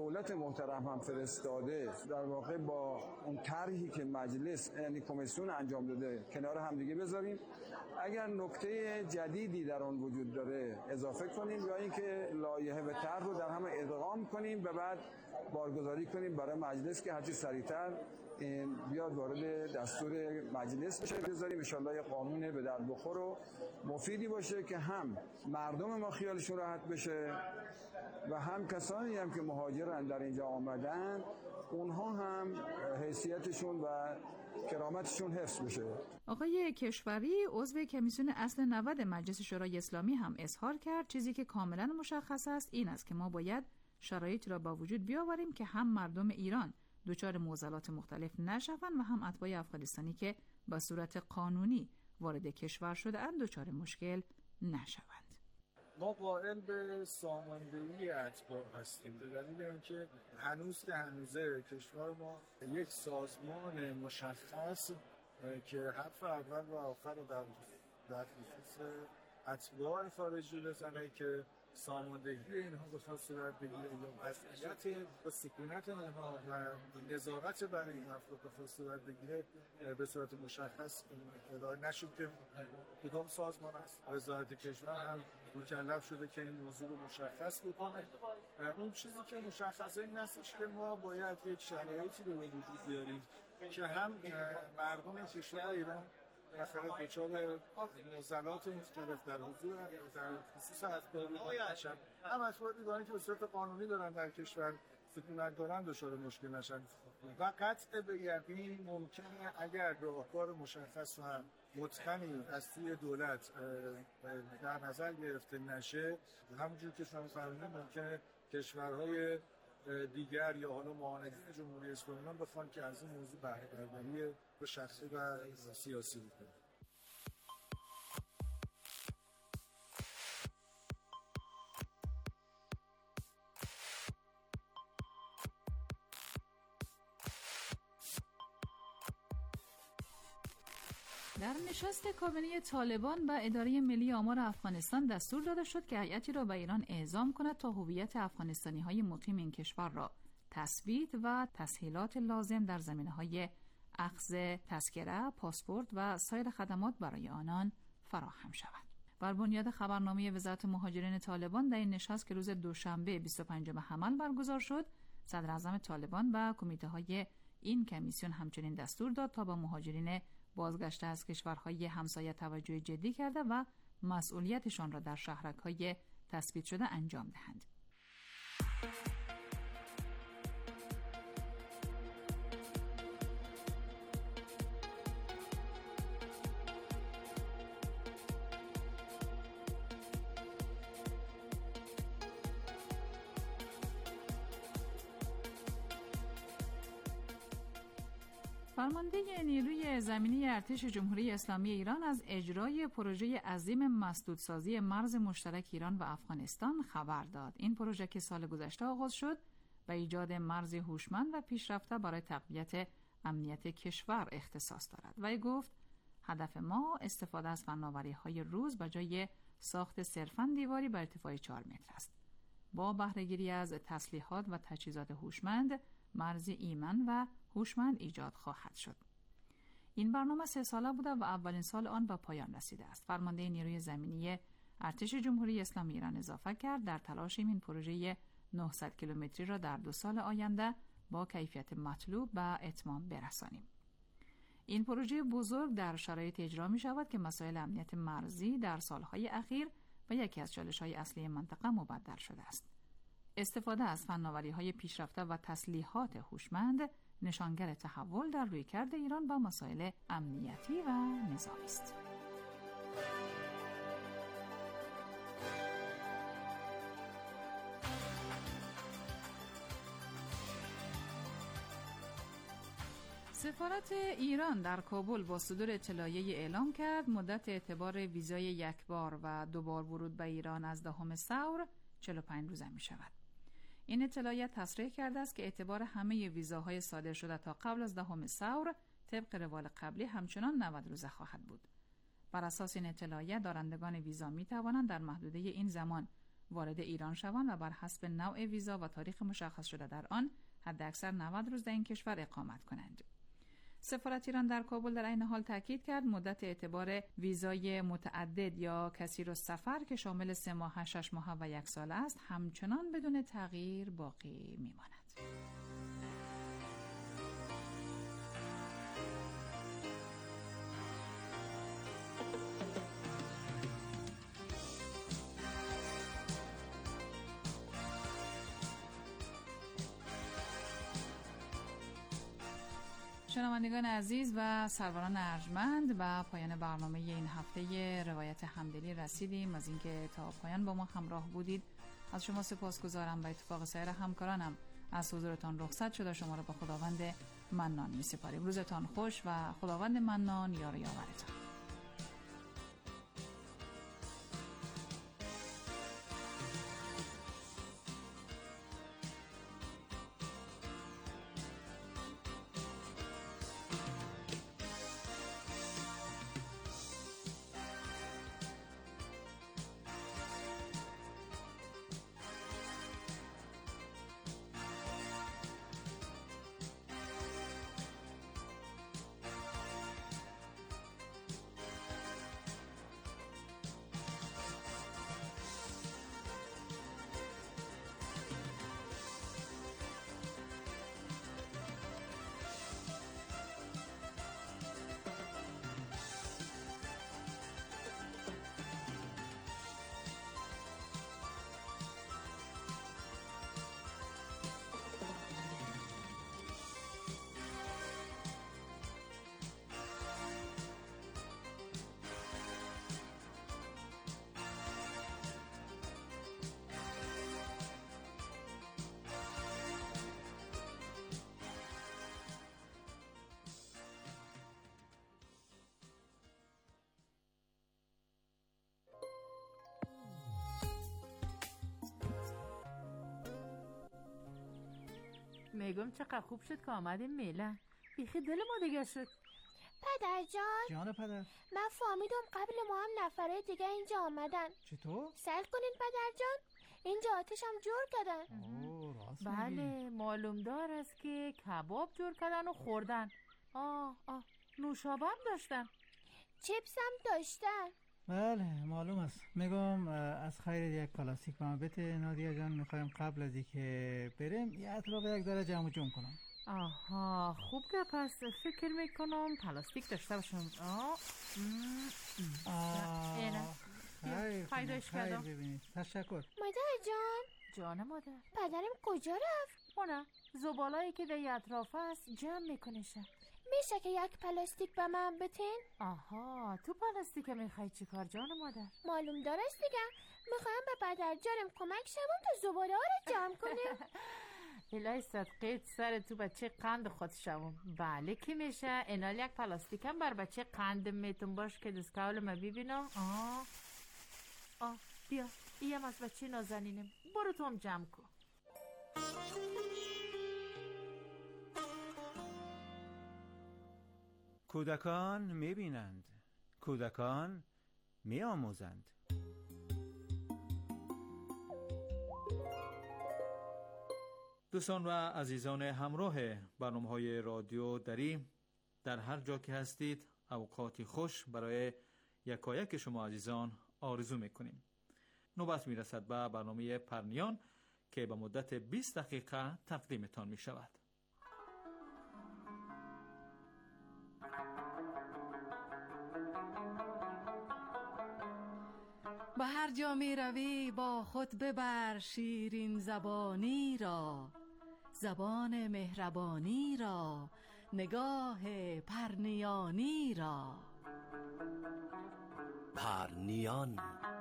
دولت محترم هم فرستاده، در واقع با اون طرحی که مجلس یعنی کمیسیون انجام داده کنار هم دیگه بذاریم. اگر نکته جدیدی در اون وجود داره اضافه کنیم یا اینکه لایحه و طرح رو در هم ادغام کنیم و بعد بارگذاری کنیم برای مجلس که هرچی سریعتر بیاد وارد دستور مجلس بشه. بذاریم ان شاءالله یه قانون به در بخور و مفیدی باشه که هم مردم ما خیالشون راحت بشه و هم کسانی هم که مهاجرن در اینجا آمدن اونها هم حیثیتشون و کرامتشون حفظ بشه. آقای کشوری عضو کمیسیون اصل 90 مجلس شورای اسلامی هم اظهار کرد چیزی که کاملا مشخص است این است که ما باید شرایطی را با وجود بیاوریم که هم مردم ایران دچار معضلات مختلف نشوند و هم اتباع افغانستانی که به صورت قانونی وارد کشور شده اند دچار مشکل نشوند. ما قائل به ساماندهی اتباع هستیم به دلیل اینکه هنوزه کشور ما یک سازمان مشخص که حرف اول و آخر در خصوص اتباع خارجی بزنه که ساماندهی اینها بخواد صورت بگیره یا مسئولیت و سکونت اینها و نظارت برای این افراد بخواد صورت بگیره به صورت مشخص اداره نشد که کدام سازمان است. وزارت کشور هم مکلف شده که این موضوع رو مشخص بکنه. اون چیزی که مشخصه این است که ما باید یک شرایطی رو به وجود بیاریم که هم مردم کشور ایران مثلا دچار معضلات مختلف در حضور در خصوص اتباع نشن، هم اتباع ایرانی که به صورت قانونی دارن در کشور سکونت دارن دچار مشکل نشن و قطع به یقین ممکنه اگر راهکار مشخص و متقنی از سوی دولت در نظر گرفته نشه، همونجور که شما فرمودید ممکنه کشورهای دیگر یا حالا معاونت جمهوری اسلامی بخوان که از این موضوع بهره برداری به شخصی و سیاسی بکنه. در نشست کابینه طالبان و اداره ملی آمار افغانستان دستور داده شد که هیئتی را به ایران اعزام کند تا هویت افغانستانی‌های مقیم این کشور را تثبیت و تسهیلات لازم در زمینه‌های اخذ تذکره، پاسپورت و سایر خدمات برای آنان فراهم شود. بر بنیاد خبرنامه وزارت مهاجرین طالبان در این نشست که روز دوشنبه 25 حمل برگزار شد، صدر اعظم طالبان و کمیته‌های این کمیسیون همچنین دستور داد تا به مهاجرین بازگشته از کشورهای همسایه توجه جدی کرده و مسئولیتشان را در شهرک‌های تثبیت شده انجام دهند. فرمانده نیروی زمینی ارتش جمهوری اسلامی ایران از اجرای پروژه عظیم مسدودسازی مرز مشترک ایران و افغانستان خبر داد. این پروژه که سال گذشته آغاز شد به ایجاد مرزی هوشمند و پیشرفته برای تقویت امنیت کشور اختصاص دارد. و گفت هدف ما استفاده از فناوری‌های روز به جای ساخت صرفاً دیواری بر ارتفاع 4 متر است. با بهره‌گیری از تسلیحات و تجهیزات هوشمند، مرزی ایمن و هوشمند ایجاد خواهد شد. این برنامه 3 ساله بوده و اولین سال آن به پایان رسیده است. فرمانده نیروی زمینی ارتش جمهوری اسلامی ایران اضافه کرد در تلاشیم این پروژه 900 کیلومتری را در 2 سال آینده با کیفیت مطلوب به اتمام برسانیم. این پروژه بزرگ در شرایط اجرا می شود که مسائل امنیت مرزی در سالهای اخیر و یکی از چالش‌های اصلی منطقه مبدل شده است. استفاده از فناوری‌های پیشرفته و تسلیحات هوشمند نشانگر تحول در رویکرد ایران با مسائل امنیتی و نظامی است. سفارت ایران در کابل با صدور اطلاعیه اعلام کرد مدت اعتبار ویزای یکبار و 2 بار ورود به ایران از 10 ثور 45 روزه می شود. این اطلاعیه تصریح کرده است که اعتبار همه ویزاهای صادر شده تا قبل از 10 ثور طبق روال قبلی همچنان 90 روزه خواهد بود. بر اساس این اطلاعیه دارندگان ویزا می توانند در محدوده این زمان وارد ایران شوند و بر حسب نوع ویزا و تاریخ مشخص شده در آن حداکثر 90 روز در این کشور اقامت کنند. سفارت ایران در کابل در این حال تاکید کرد مدت اعتبار ویزای متعدد یا کثیر السفر که شامل 3 ماه، 6 ماه و 1 سال است همچنان بدون تغییر باقی میماند. شنوندگان عزیز و سروران ارجمند، به پایان برنامه این هفته روایت همدلی رسیدیم. از اینکه تا پایان با ما همراه بودید از شما سپاسگزارم. به اتفاق سایر همکارانم از حضورتان رخصت شده شما را به خداوند منان می‌سپاریم. روزتان خوش و خداوند منان یار و یاورتان. میگم چقدر خوب شد که آمدیم میلان. بیخی دل ما دیگه شد. پدر جان. جان پدر. من فهمیدم قبل ما هم نفرای دیگه اینجا آمدن. چطور؟ سر کنین پدر جان. اینجا آتش هم جور کردن. راست بله معلوم دار است که کباب جور کردن و خوردن. نوشابه هم داشتن. چیپس هم داشتن. بله معلوم است. میگم از خیر یک پلاستیک به من بده نادیا جان. میخوایم قبل از اینکه بریم یه اطراف یک ذره جمع جور کنم. آها خوب که پس فکر میکنم پلاستیک داشته باشم. خیر ببینید. تشکر مادر جان. جان مادر. پدرم کجا رفت؟ نه زبالایی که در اطراف است جمع میکنشه. میشه که یک پلاستیک به من بتین؟ آها تو پلاستیک میخوای چی کار جان مادر؟ معلوم دارست دیگه. میخوایم به پدر جانم کمک شوم تا زباله ها رو جمع کنیم. الهی صدقیت سر تو بچه قند خود شوم. بله کی میشه اینال یک پلاستیک هم بر بچه قند میتون باش که دستکاول ما ببینم. بیا ایم از بچه نازنینم. برو تو هم جمع کن. کودکان میبینند، کودکان میآموزند. دوستان و عزیزان همراه برنامه‌های رادیو دری در هر جا که هستید اوقاتی خوش برای یکایک شما عزیزان آرزو میکنیم. نوبت میرسد به برنامه پرنیان که به مدت 20 دقیقه تقدیمتان میشود. به هر جا می روی با خود ببر شیرین زبانی را، زبان مهربانی را، نگاه پرنیانی را. پرنیان.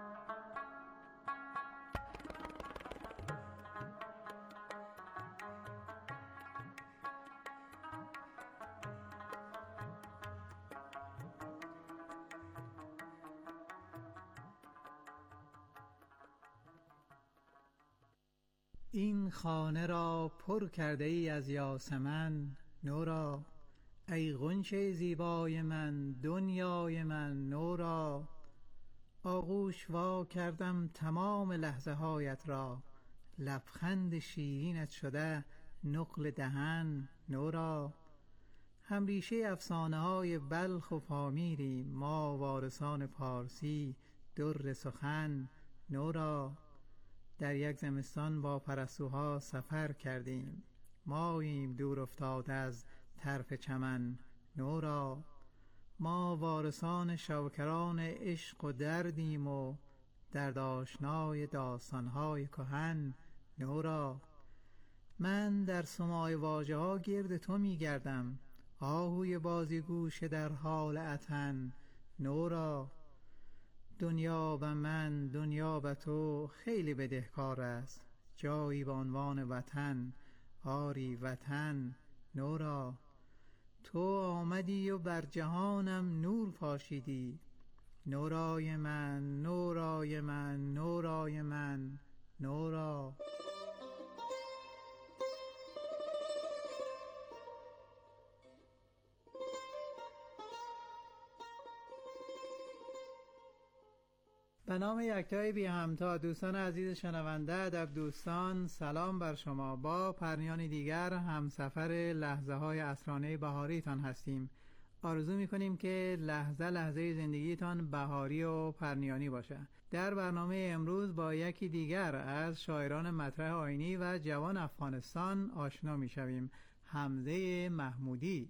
این خانه را پر کرده ای از یاسمن نورا، ای غنچه زیبای من دنیای من نورا. آغوش وا کردم تمام لحظه هایت را، لبخند شیرینت شده نقل دهن نورا. هم ریشه افسانه های بلخ و پامیری، ما وارثان پارسی در سخن نورا. در یک زمستان با پرستوها سفر کردیم، ماییم دور افتاده از طرف چمن نورا. ما وارثان شوکران عشق و دردیم و درد آشنای داستانهای کهن نورا. من در سماع واژه ها گرد تو می گردم، آهوی بازیگوش در حال عطن نورا. دنیا و من، دنیا و تو خیلی بدهکار است، جایی به عنوان وطن، آری وطن نورا. تو آمدی و بر جهانم نور پاشیدی، نورای من، نورای من، نورای من نورا. به نام یکتای بی همتا، دوستان عزیز شنونده، ادب دوستان، سلام بر شما. با پرنیان دیگر همسفر لحظه های عصرانه بهاریتان هستیم. آرزو میکنیم که لحظه لحظه زندگیتان بهاری و پرنیانی باشه. در برنامه امروز با یکی دیگر از شاعران مطرح آیینی و جوان افغانستان آشنا میشویم، حمزه محمودی.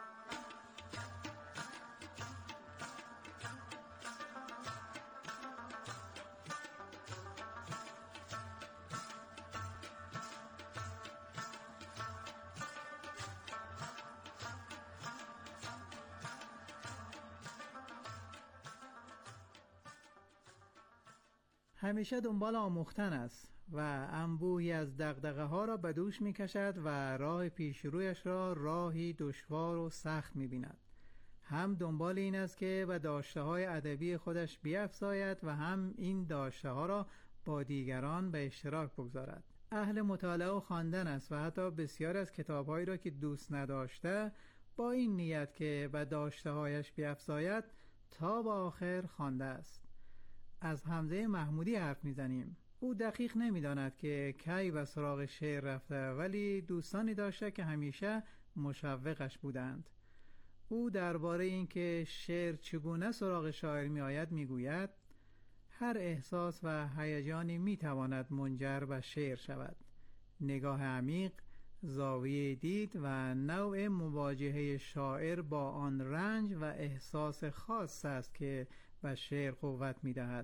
همیشه دنبال آموختن است و انبوهی از دغدغه ها را به دوش می کشد و راه پیشرویش را راهی دشوار و سخت می بیند. هم دنبال این است که به داشته های ادبی خودش بیفزاید و هم این داشته ها را با دیگران به اشتراک بگذارد. اهل مطالعه و خواندن است و حتی بسیار از کتابهایی را که دوست نداشته با این نیت که به داشته هایش بیفزاید تا به آخر خوانده است. از حمزه محمودی حرف میزنیم. او دقیق نمیداند که کی به سراغ شعر رفته، ولی دوستانی داشته که همیشه مشوقش بودند. او درباره این که شعر چگونه سراغ شاعر می آید می گوید: هر احساس و هیجانی می تواند منجر به شعر شود. نگاه عمیق، زاویه دید و نوع مواجهه شاعر با آن رنج و احساس خاص است که به شعر قوت می دهد.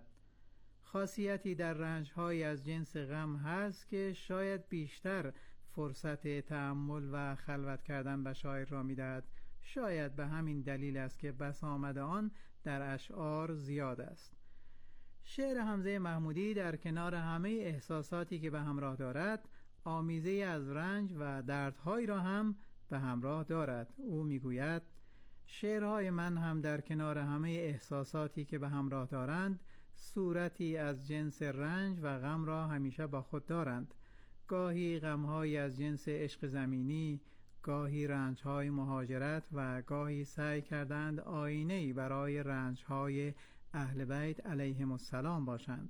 خاصیتی در رنج‌های از جنس غم هست که شاید بیشتر فرصت تأمل و خلوت کردن به شاعر را می دهد. شاید به همین دلیل است که بسامد آن در اشعار زیاد است. شعر حمزه محمودی در کنار همه احساساتی که به همراه دارد، آمیزه از رنج و دردهایی را هم به همراه دارد. او می گوید: شعرهای من هم در کنار همه احساساتی که به همراه دارند، صورتی از جنس رنج و غم را همیشه با خود دارند. گاهی غمهایی از جنس عشق زمینی، گاهی رنجهای مهاجرت و گاهی سعی کردند آینه‌ای برای رنجهای اهل بیت علیهم السلام باشند.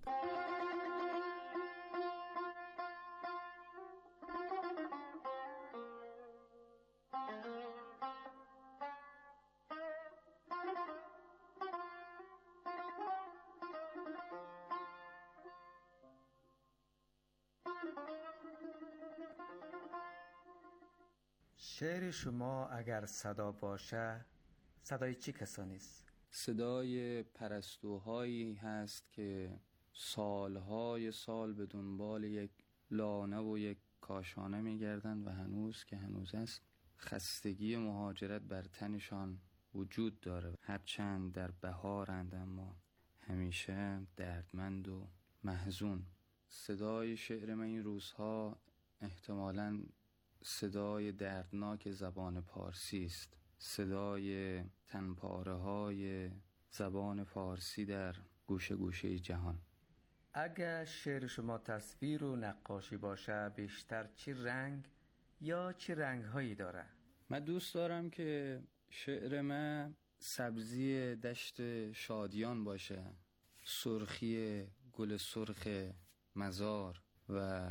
شعر شما اگر صدا باشه، صدای چی کسانی است؟ صدای پرستوهایی هست که سالهای سال به دنبال یک لانه و یک کاشانه میگردند و هنوز که هنوز است خستگی مهاجرت بر تنشان وجود داره. هرچند در بهارند اما همیشه دردمند و محزون. صدای شعر من این روزها احتمالاً صدای دردناک زبان پارسی است، صدای تنپاره های زبان فارسی در گوشه گوشه جهان. اگر شعر شما تصویر و نقاشی باشه، بیشتر چی رنگ یا چی رنگ هایی داره؟ من دوست دارم که شعر من سبزی دشت شادیان باشه، سرخی گل سرخ مزار و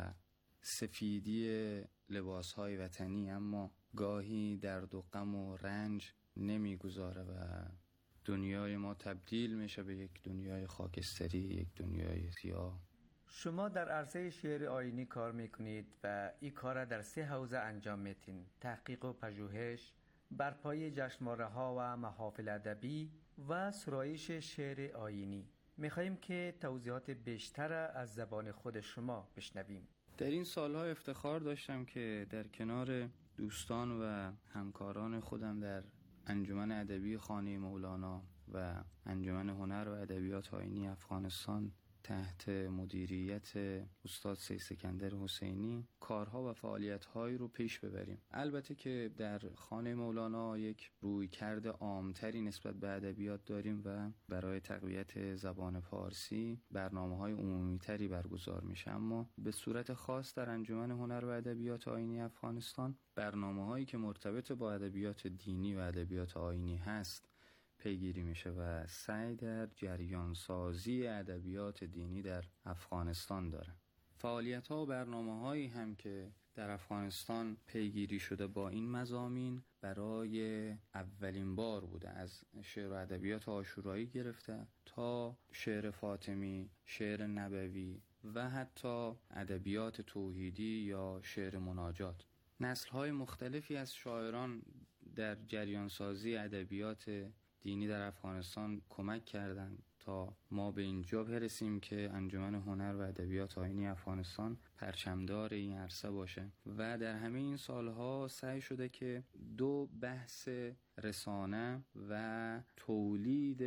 سفیدی لباسهای وطنی، اما گاهی درد و غم و رنج نمیگذاره و دنیای ما تبدیل میشه به یک دنیای خاکستری، یک دنیای سیاه. شما در عرصه شعر آیینی کار میکنید و این کار در 3 حوزه انجام میتین: تحقیق و پژوهش، برپایی جشنواره ها و محافل ادبی و سرایش شعر آیینی. میخواییم که توضیحات بیشتر از زبان خود شما بشنویم. در این سالها افتخار داشتم که در کنار دوستان و همکاران خودم در انجمن ادبی خانه مولانا و انجمن هنر و ادبیات آیینی افغانستان تحت مدیریت استاد سید سکندر حسینی کارها و فعالیت‌هایی رو پیش ببریم. البته که در خانه مولانا یک رویکرد عام‌تری نسبت به ادبیات داریم و برای تقویت زبان فارسی برنامه‌های عمومی‌تری برگزار میشه، اما به صورت خاص در انجمن هنر و ادبیات آیینی افغانستان برنامه‌هایی که مرتبط با ادبیات دینی و ادبیات آیینی هست پیگیری میشه و سعی در جریان سازی ادبیات دینی در افغانستان داره. فعالیت‌ها و برنامه‌هایی هم که در افغانستان پیگیری شده با این مضامین برای اولین بار بوده، از شعر و ادبیات عاشورایی گرفته تا شعر فاطمی، شعر نبوی و حتی ادبیات توحیدی یا شعر مناجات. نسل‌های مختلفی از شاعران در جریان سازی ادبیات دینی در افغانستان کمک کردند تا ما به اینجا برسیم که انجمن هنر و ادبیات آیینی افغانستان پرچمدار این عرصه باشه و در همه این سالها سعی شده که 2 بحث رسانه و تولید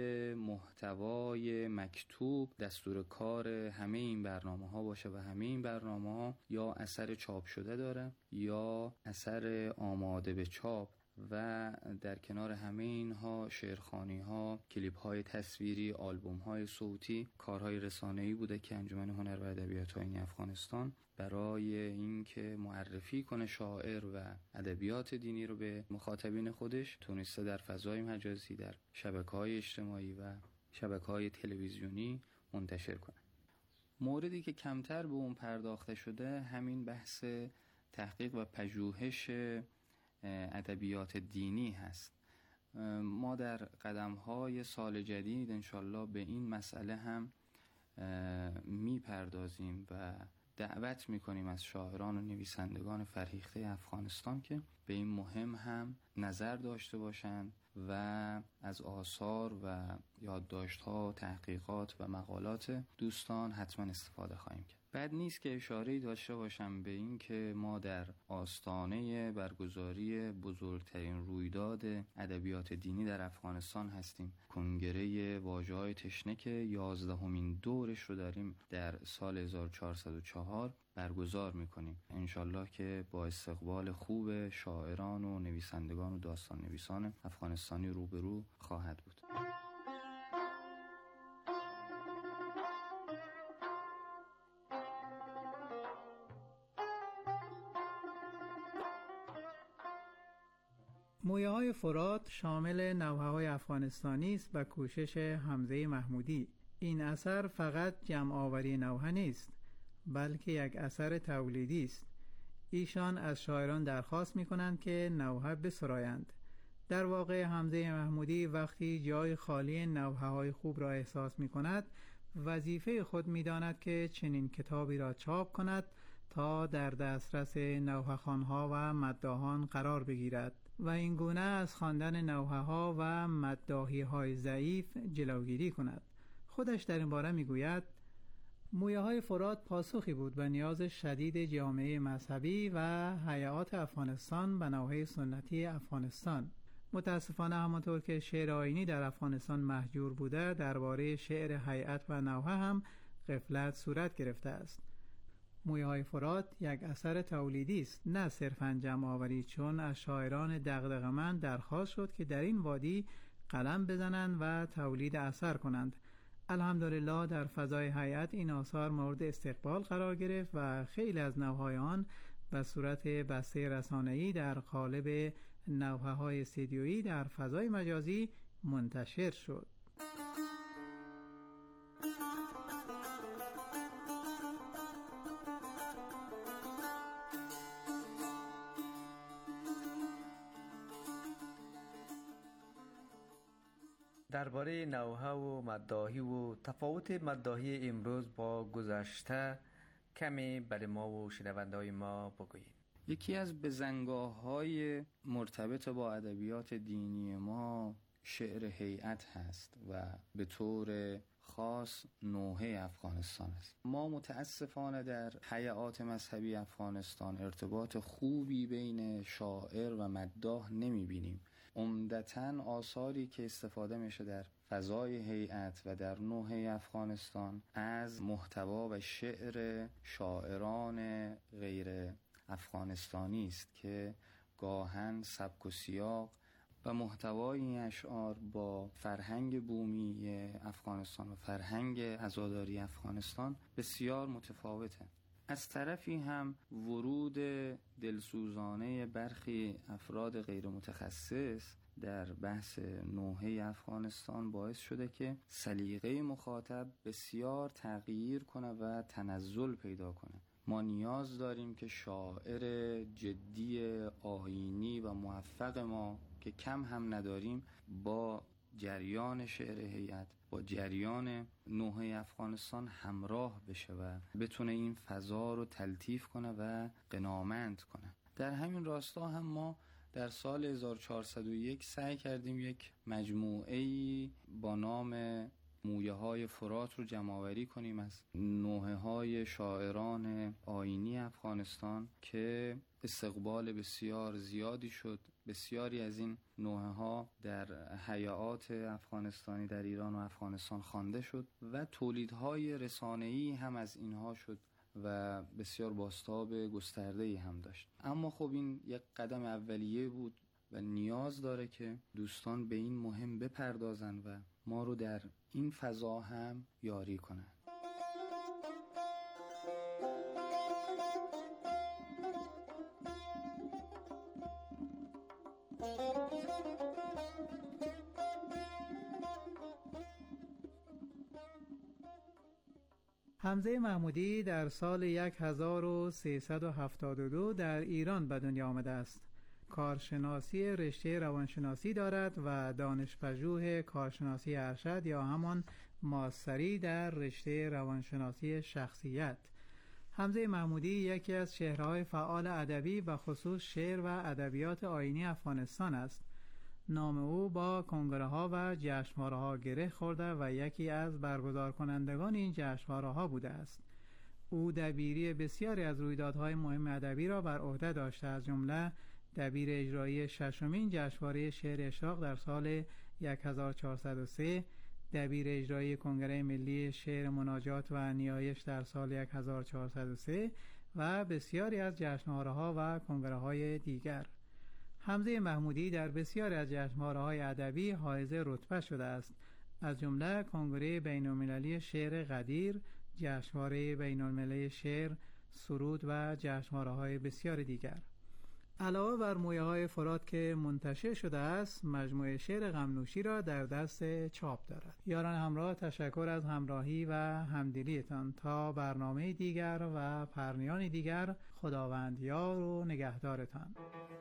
محتوای مکتوب دستور کار همه این برنامه‌ها باشه و همه این برنامه‌ها یا اثر چاپ شده داره یا اثر آماده به چاپ و در کنار همه اینها شعرخوانی‌ها، کلیپ‌های تصویری، آلبوم‌های صوتی، کارهای رسانه‌ای بوده که انجمن هنر و ادبیات آیینی افغانستان برای اینکه معرفی کنه شاعر و ادبیات دینی رو به مخاطبین خودش تونسته در فضای مجازی، در شبکه‌های اجتماعی و شبکه‌های تلویزیونی منتشر کنه. موردی که کمتر به اون پرداخته شده همین بحث تحقیق و پژوهش ادبیات دینی هست. ما در قدم‌های سال جدید انشالله به این مسئله هم میپردازیم و دعوت میکنیم از شاعران و نویسندگان فرهیخته افغانستان که به این مهم هم نظر داشته باشند و از آثار و یادداشت‌ها، تحقیقات و مقالات دوستان حتما استفاده خواهیم کرد. بد نیست که اشاره‌ای داشته باشم به این که ما در آستانه برگزاری بزرگترین رویداد ادبیات دینی در افغانستان هستیم. کنگره واژه‌های تشنه که 11مین دورش رو داریم در سال 1404 برگزار می‌کنیم. انشالله که با استقبال خوب شاعران و نویسندگان و داستان نویسان افغانستانی روبرو خواهد بود. مویه‌های فرات شامل نوحه‌های افغانستانی است و کوشش حمزه محمودی. این اثر فقط جمع‌آوری نوحه نیست، بلکه یک اثر تولیدی است. ایشان از شاعران درخواست می‌کنند که نوحه بسرایند. در واقع حمزه محمودی وقتی جای خالی نوحه‌های خوب را احساس می‌کند، وظیفه خود می‌داند که چنین کتابی را چاپ کند تا در دسترس نوحه‌خوان‌ها و مداحان قرار بگیرد و این گونه از خواندن نوحه‌ها و مداحی‌های ضعیف جلوگیری کند. خودش در این باره میگوید: مویه‌های فرات پاسخی بود به نیاز شدید جامعه مذهبی و هیئات افغانستان به نوحه سنتی افغانستان. متاسفانه همانطور که شعر آیینی در افغانستان محجور بوده، درباره شعر هیئت و نوحه هم غفلت صورت گرفته است. مویه‌های فرات یک اثر تولیدی است، نه صرفاً جمع‌آوری، چون از شاعران دغدغه‌مند درخواست شد که در این وادی قلم بزنند و تولید اثر کنند. الحمدلله در فضای هیئت این آثار مورد استقبال قرار گرفت و خیلی از نوحه‌های آن به صورت بسته رسانه‌ای در قالب نوحه‌های استودیویی در فضای مجازی منتشر شد. درباره نوحه و مداحی و تفاوت مداحی امروز با گذشته کمی برای ما و شنونده‌های ما بگویید. یکی از بزنگاه‌های مرتبط با ادبیات دینی ما شعر هیئت هست و به طور خاص نوحه افغانستان است. ما متاسفانه در هیئات مذهبی افغانستان ارتباط خوبی بین شاعر و مداح نمی‌بینیم. عمدتاً آثاری که استفاده میشه در فضای هیئت و در نوحه افغانستان از محتوا و شعر شاعران غیر افغانستانی است که گاهن سبک و سیاق و محتوای این اشعار با فرهنگ بومی افغانستان و فرهنگ عزاداری افغانستان بسیار متفاوته. از طرفی هم ورود دلسوزانه برخی افراد غیر متخصص در بحث نوحه افغانستان باعث شده که سلیقه مخاطب بسیار تغییر کنه و تنزل پیدا کنه. ما نیاز داریم که شاعر جدی آیینی و موفق ما که کم هم نداریم با جریان شعر هیئت، با جریان نوحه افغانستان همراه بشه و بتونه این فضا رو تلطیف کنه و غنامند کنه. در همین راستا هم ما در سال 1401 سعی کردیم یک مجموعه‌ای با نام مویه های فرات رو جمع‌آوری کنیم از نوحه های شاعران آیینی افغانستان که استقبال بسیار زیادی شد. بسیاری از این نوحه ها در هیئات افغانستانی در ایران و افغانستان خوانده شد و تولیدهای رسانه‌ای هم از اینها شد و بسیار بازتاب گسترده‌ای هم داشت. اما خب این یک قدم اولیه بود و نیاز داره که دوستان به این مهم بپردازن و ما رو در این فضا هم یاری کنن. حمزه محمودی در سال 1372 در ایران به دنیا آمده است. کارشناسی رشته روانشناسی دارد و دانشپژوه کارشناسی ارشد یا همان ماستری در رشته روانشناسی شخصیت. حمزه محمودی یکی از چهره‌های فعال ادبی و خصوص شعر و ادبیات آیینی افغانستان است. نام او با کنگره‌ها و جشنواره‌ها گره خورده و یکی از برگزار کنندگان این جشنواره‌ها بوده است. او دبیری بسیاری از رویدادهای مهم ادبی را بر عهده داشته، از جمله دبیر اجرایی ششمین جشنواره شعر اشراق در سال 1403، دبیر اجرایی کنگره ملی شعر مناجات و نیایش در سال 1403 و بسیاری از جشنواره‌ها و کنگره‌های دیگر. حمزه محمودی در بسیاری از جشنواره‌های ادبی حائز رتبه شده است، از جمله کنگره بین‌المللی شعر قدیر، جشنواره بین‌المللی شعر سرود و جشنواره‌های بسیار دیگر. علاوه بر مویه‌های فرات که منتشر شده است، مجموعه شعر غمنوشی را در دست چاپ دارد. یاران همراه، تشکر از همراهی و همدلیتان. تا برنامه دیگر و پرنیان دیگر، خداوند یار و نگهدارتان.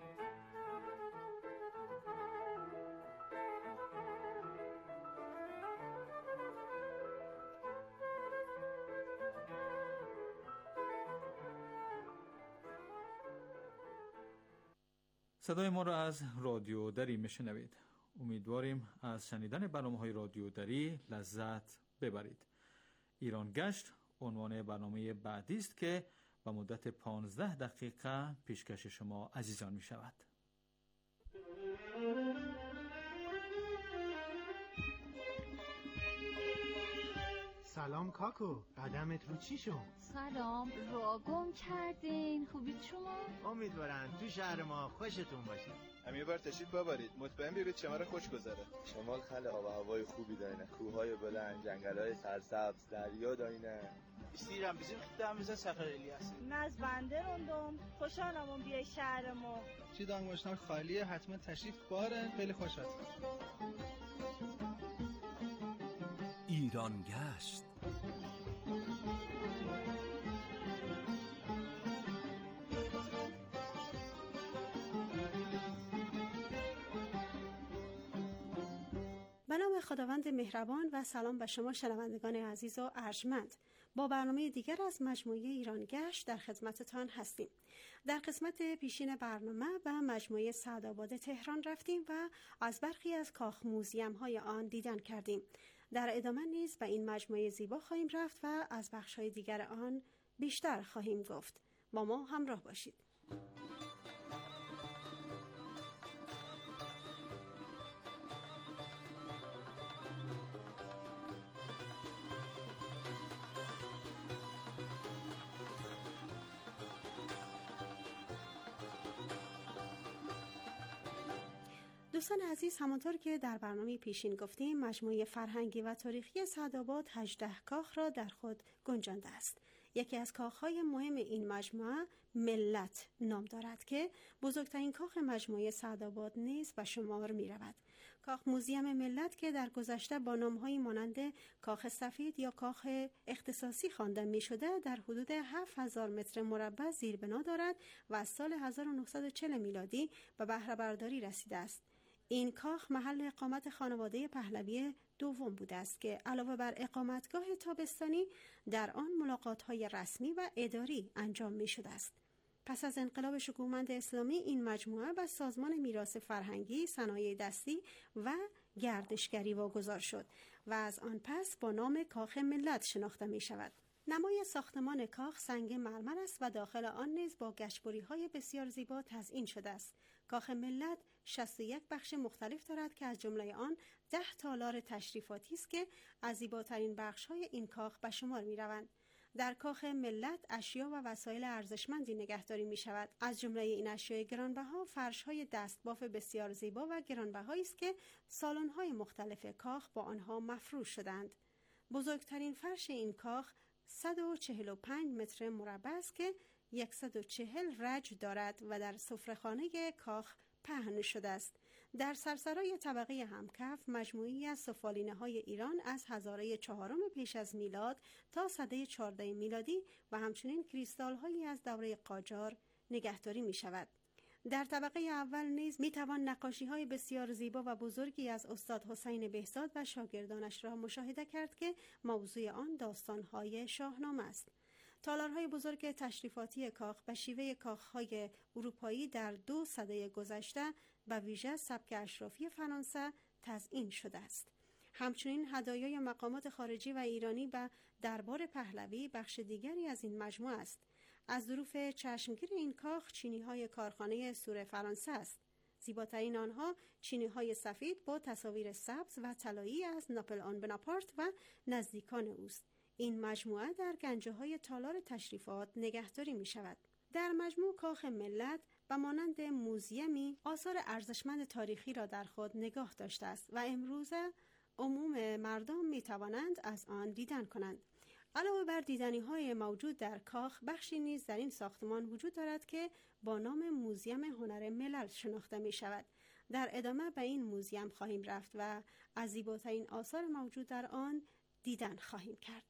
صدای ما را از رادیو دری میشنوید. امیدواریم از شنیدن برنامه‌های رادیو دری لذت ببرید. ایران گشت عنوان برنامه بعدی است که به مدت 15 دقیقه پیشکش شما عزیزان می شود. سلام کاکو، قدمت رو چی شد؟ سلام، راه گم کردین. خوبید شما؟ امیدوارم تو شهر ما خوشتون باشه. یه بار تشریف ببرید، مطمئن بیارید شمال خوش گذره. شمال خیلی آب و هوای خوبی داره، کوههای بلند، جنگل‌های سرسبز، دریا داینه. استیرم bizim kıtlamıza Sakar İlyas. من از بنده روندم، خوشحالم اون بیای شهر ما. چی دانگوشنار خالیه، حتما تشریف باره، خیلی خوش هست. ایران گشت. به نام خداوند مهربان و سلام به شما شنوندگان عزیز و ارجمند. با برنامه دیگر از مجموعه ایرانگشت در خدمتتان هستیم. در قسمت پیشین برنامه به مجموعه سعدآباد تهران رفتیم و از برخی از کاخ موزیم های آن دیدن کردیم. در ادامه نیز به این مجموعه زیبا خواهیم رفت و از بخش‌های دیگر آن بیشتر خواهیم گفت. با ما همراه باشید. دوستان عزیز، همانطور که در برنامه پیشین گفتیم، مجموعه فرهنگی و تاریخی سعدآباد 18 کاخ را در خود گنجانده است. یکی از کاخهای مهم این مجموعه ملت نام دارد که بزرگترین کاخ مجموعه سعدآباد نیز به شمار می رود. کاخ موزیم ملت که در گذشته با نام‌هایی مانند کاخ سفید یا کاخ اختصاصی خوانده می شده در حدود 7000 متر مربع زیربنا دارد و از سال 1940 میلادی به بهره برداری رسیده است. این کاخ محل اقامت خانواده پهلوی دوم بوده است که علاوه بر اقامتگاه تابستانی در آن ملاقات‌های رسمی و اداری انجام می‌شده است. پس از انقلاب شکوهمند اسلامی این مجموعه به سازمان میراث فرهنگی، صنایع دستی و گردشگری واگذار شد و از آن پس با نام کاخ ملت شناخته می‌شود. نمای ساختمان کاخ سنگ مرمر است و داخل آن نیز با گچبری‌های بسیار زیبا تزئین شده است. کاخ ملت 61 بخش مختلف دارد که از جمله آن 10 تالار تشریفاتی است که از زیباترین بخش‌های این کاخ به شمار می‌روند. در کاخ ملت اشیا و وسایل ارزشمندی نگهداری می‌شود. از جمله این اشیاء گرانبها فرش‌های دستباف بسیار زیبا و گرانبهایی است که سالن‌های مختلف کاخ با آنها مفروش شدند. بزرگترین فرش این کاخ 145 متر مربع است که 140 رج دارد و در سفره‌خانه کاخ پهن شده است. در سرسرای طبقه همکف مجموعی از سفالینه‌های ایران از هزاره 4 پیش از میلاد تا سده 14 میلادی و همچنین کریستال‌هایی از دوره قاجار نگهداری می‌شود. در طبقه اول نیز می‌توان نقاشی‌های بسیار زیبا و بزرگی از استاد حسین بهزاد و شاگردانش را مشاهده کرد که موضوع آن داستان‌های شاهنامه است. تالارهای بزرگ تشریفاتی کاخ به شیوه کاخهای اروپایی در 2 سده گذشته به ویژه سبک اشرافی فرانسه تزئین شده است. همچنین هدایای مقامات خارجی و ایرانی به دربار پهلوی بخش دیگری از این مجموعه است. از ظروف چشمگیر این کاخ چینی‌های کارخانه سور فرانسه است. زیباترین آنها چینی‌های سفید با تصاویر سبز و طلایی از ناپلئون بناپارت و نزدیکان اوست. این مجموعه در گنجه‌های تالار تشریفات نگهداری می‌شود. در مجموع کاخ ملت به مانند موزیمی آثار ارزشمند تاریخی را در خود نگاه داشته است و امروزه عموم مردم می‌توانند از آن دیدن کنند. علاوه بر دیدنی‌های موجود در کاخ، بخشی نیز در این ساختمان وجود دارد که با نام موزیم هنر ملل شناخته می‌شود. در ادامه به این موزیم خواهیم رفت و از زیباترین آثار موجود در آن دیدن خواهیم کرد.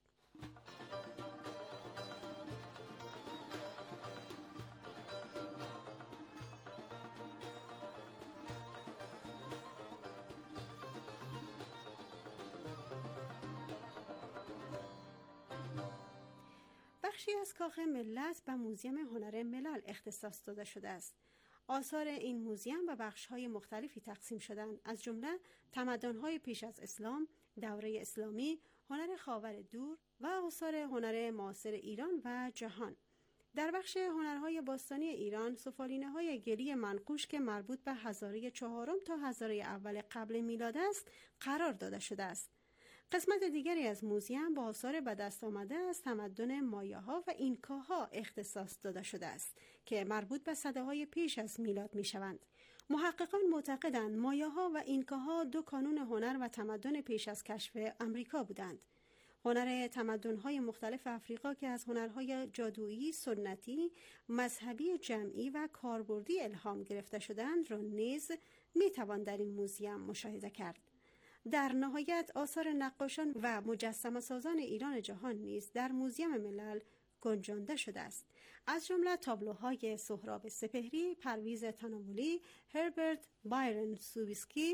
بخشی از کاخ ملت به موزیم هنر ملل اختصاص داده شده است. آثار این موزیم به بخش‌های مختلفی تقسیم شدند، از جمله تمدن‌های پیش از اسلام، دوره اسلامی، هنر خاور دور و آثار هنر معاصر ایران و جهان. در بخش هنرهای باستانی ایران، سفالینه‌های گلی منقوش که مربوط به هزاره 4 تا هزاره اول قبل میلاد است، قرار داده شده است. قسمت دیگری از موزیم با آثار به دست آمده از تمدن مایاها و اینکاها اختصاص داده شده است که مربوط به سده‌های پیش از میلاد می‌شوند. محققان معتقدند مایاها و اینکاها 2 کانون هنر و تمدن پیش از کشف امریکا بودند. هنر تمدن‌های مختلف افریقا که از هنرهای جادویی، سنتی، مذهبی جمعی و کاربردی الهام گرفته شدند را نیز می‌توان در این موزیم مشاهده کرد. در نهایت آثار نقاشان و مجسمه سازان ایران جهان نیز در موزیم ملل گنجانده شده است. از جمله تابلوهای سهراب سپهری، پرویز تناولی، هربرت بایرن سوبیسکی،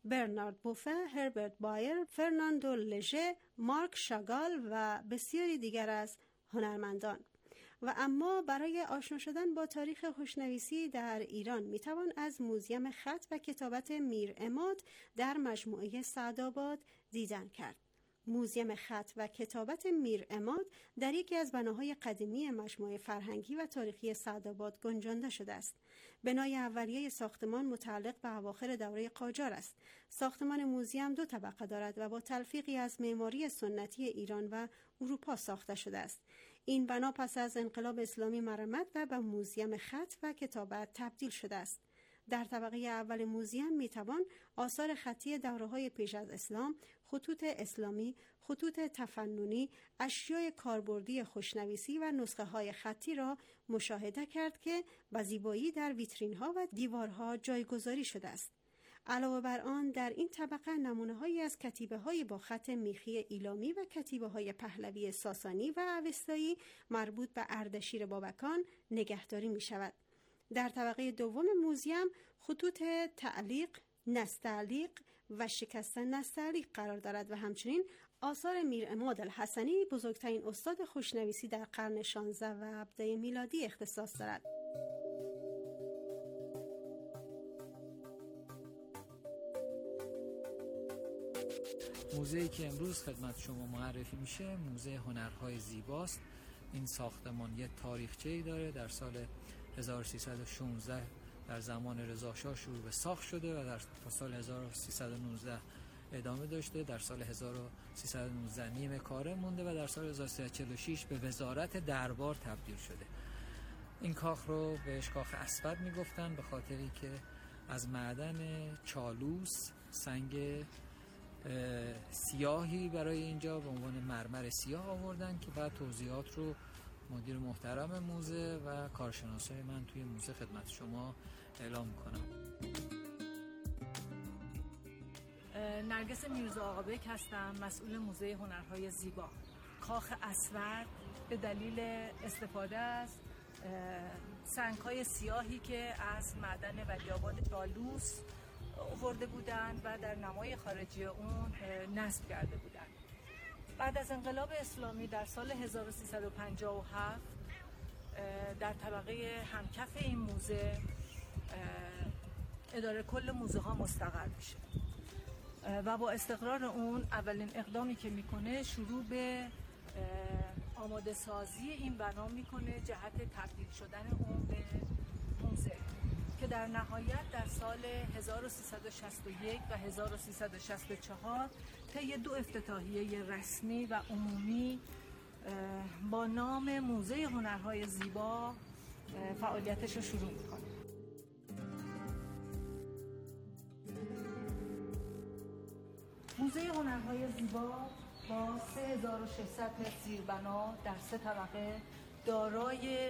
برنارد بوفه، هربرت بایر، فرناندو لژه، مارک شاگال و بسیاری دیگر از هنرمندان. و اما برای آشنا شدن با تاریخ خوشنویسی در ایران میتوان از موزیم خط و کتابت میر عماد در مجموعه سعدآباد دیدن کرد. موزیم خط و کتابت میر عماد در یکی از بناهای قدیمی مجموعه فرهنگی و تاریخی سعدآباد گنجانده شده است. بنای اولیه ساختمان متعلق به اواخر دوره قاجار است. ساختمان موزیم 2 طبقه دارد و با تلفیقی از معماری سنتی ایران و اروپا ساخته شده است. این بنا پس از انقلاب اسلامی مرمت و به موزیم خط و کتابت تبدیل شده است. در طبقه اول موزیم میتوان آثار خطی دوره‌های پیش از اسلام، خطوط اسلامی، خطوط تفننی، اشیای کاربردی خوشنویسی و نسخه‌های خطی را مشاهده کرد که با زیبایی در ویترین‌ها و دیوارها جایگذاری شده است. علاوه بر آن در این طبقه نمونه‌هایی از کتیبه‌های با خط میخی ایلامی و کتیبه‌های پهلوی ساسانی و اوستایی مربوط به اردشیر بابکان نگهداری می‌شود. در طبقه دوم موزیم خطوط تعلیق، نستعلیق و شکستن نستعلیق قرار دارد و همچنین آثار میر عماد الحسنی، بزرگترین استاد خوشنویسی در قرن 16 و 17 میلادی اختصاص دارد. موزه‌ای که امروز خدمت شما معرفی میشه موزه هنرهای زیباست. این ساختمان یک تاریخچه‌ای داره. در سال 1316 در زمان رضا شاه شروع به ساخت شده و در سال 1319 ادامه داشته. در سال 1319 نیمه کاره مونده و در سال 1346 به وزارت دربار تبدیل شده. این کاخ رو بهش کاخ اسود میگفتن به خاطری که از معدن چالوس سنگ سیاهی برای اینجا به عنوان مرمر سیاه آوردن که بعد توضیحات رو مدیر محترم موزه و کارشناسای من توی موزه خدمت شما اعلام میکنم. نرگس میرزا آقابک هستم، مسئول موزه هنرهای زیبا. کاخ اسود به دلیل استفاده از سنگ‌های سیاهی که از معدن ولی‌آباد چالوس آورده بودند و در نمای خارجی اون نصب کرده بودند. بعد از انقلاب اسلامی در سال 1357 در طبقه همکف این موزه اداره کل موزه ها مستقر میشه و با استقرار اون اولین اقدامی که میکنه شروع به آماده سازی این بنا میکنه جهت تبدیل شدن اون به موزه که در نهایت در سال 1361 و 1364 طی 2 افتتاحیه رسمی و عمومی با نام موزه هنرهای زیبا فعالیتش رو شروع میکنه. موزه هنرهای زیبا با 3600 زیربنا در 3 طبقه دارای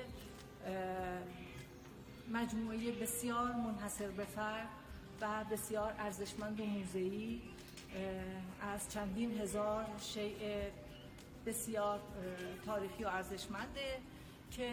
مجموعه بسیار منحصر به فرد و بسیار ارزشمند و موزه‌ای از چندین هزار شیء بسیار تاریخی و ارزشمنده که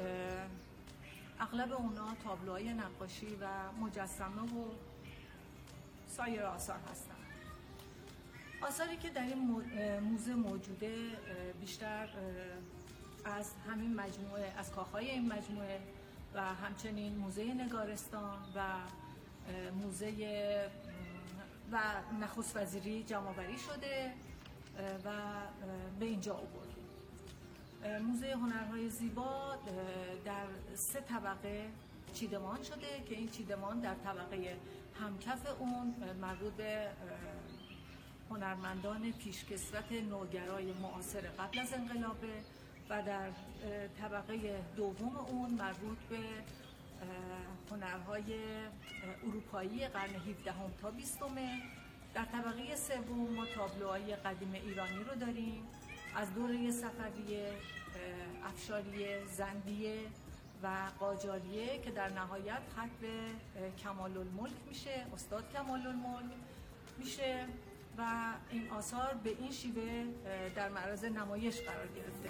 اغلب اونا تابلوهای نقاشی و مجسمه و سایر آثار هستند. آثاری که در این موزه موجوده بیشتر از همین مجموعه، از کاخهای این مجموعه و همچنین موزه نگارستان و موزه و نخست وزیری جمع‌آوری شده و به اینجا آورده. موزه هنرهای زیبا در 3 طبقه چیدمان شده که این چیدمان در طبقه همکف اون مربوط به هنرمندان پیشکسوت نوگرای معاصر قبل از انقلابه و در طبقه دوم اون مربوط به هنرهای اروپایی قرن 17 تا 20. در طبقه سوم ما تابلوهای قدیم ایرانی رو داریم از دوره صفویه، افشاریه، زندیه و قاجاریه که در نهایت ختم به کمال الملک میشه، استاد کمال الملک میشه و این آثار به این شیوه در معرض نمایش قرار گرفته.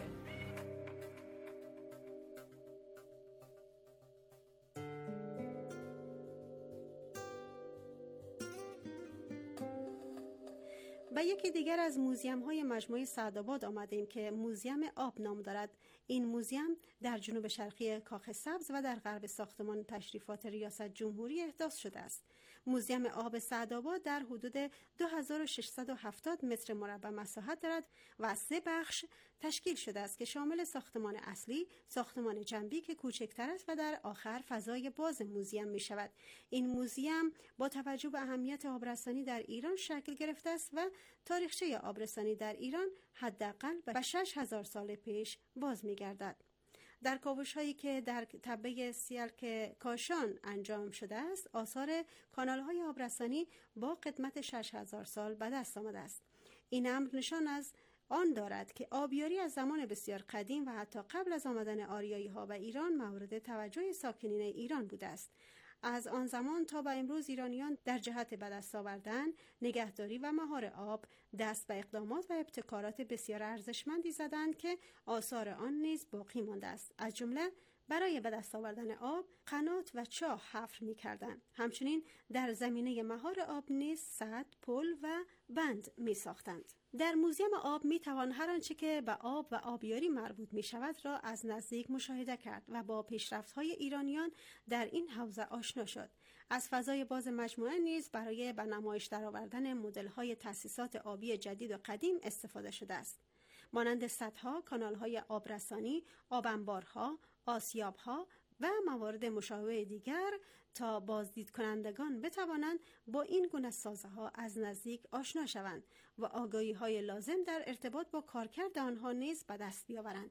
به یکی دیگر از موزیم‌های مجموعه سعدآباد آمدیم که موزیم آب نام دارد. این موزیم در جنوب شرقی کاخ سبز و در غرب ساختمان تشریفات ریاست جمهوری احداث شده است. موزیم آب سعدآباد در حدود 2670 متر مربع مساحت دارد و از 3 بخش تشکیل شده است که شامل ساختمان اصلی، ساختمان جنبی که کوچکتر است و در آخر فضای باز موزیم می شود. این موزیم با توجه به اهمیت آبرسانی در ایران شکل گرفته است و تاریخچه آبرسانی در ایران حداقل به 6000 سال پیش باز می گردد. در کاوش‌هایی که در تپه سیلک کاشان انجام شده است، آثار کانال‌های آبرسانی با قدمت 6000 سال به دست آمده است. این امر نشان از آن دارد که آبیاری از زمان بسیار قدیم و حتی قبل از آمدن آریایی‌ها به ایران مورد توجه ساکنین ایران بوده است. از آن زمان تا به امروز ایرانیان در جهت به دست آوردن، نگهداری و مهار آب دست به اقدامات و ابتکارات بسیار ارزشمندی زدند که آثار آن نیز باقی مانده است. از جمله برای به دست آوردن آب قنات و چاه حفر می‌کردند. همچنین در زمینه مهار آب نیز سد، پل و بند می‌ساختند. در موزیم آب می‌توان هر آنچه که به آب و آبیاری مربوط می‌شود را از نزدیک مشاهده کرد و با پیشرفت‌های ایرانیان در این حوزه آشنا شد. از فضای باز مجموعه نیز برای به نمایش درآوردن مدل‌های تأسیسات آبی جدید و قدیم استفاده شده است، مانند سدها، کانال‌های آبرسانی، آبانبارها، آسیاب‌ها و موارد مشابه دیگر تا بازدید کنندگان بتوانند با این گونه سازه‌ها از نزدیک آشنا شوند و آگاهی‌های لازم در ارتباط با کارکرد آنها نیز به دست بیاورند.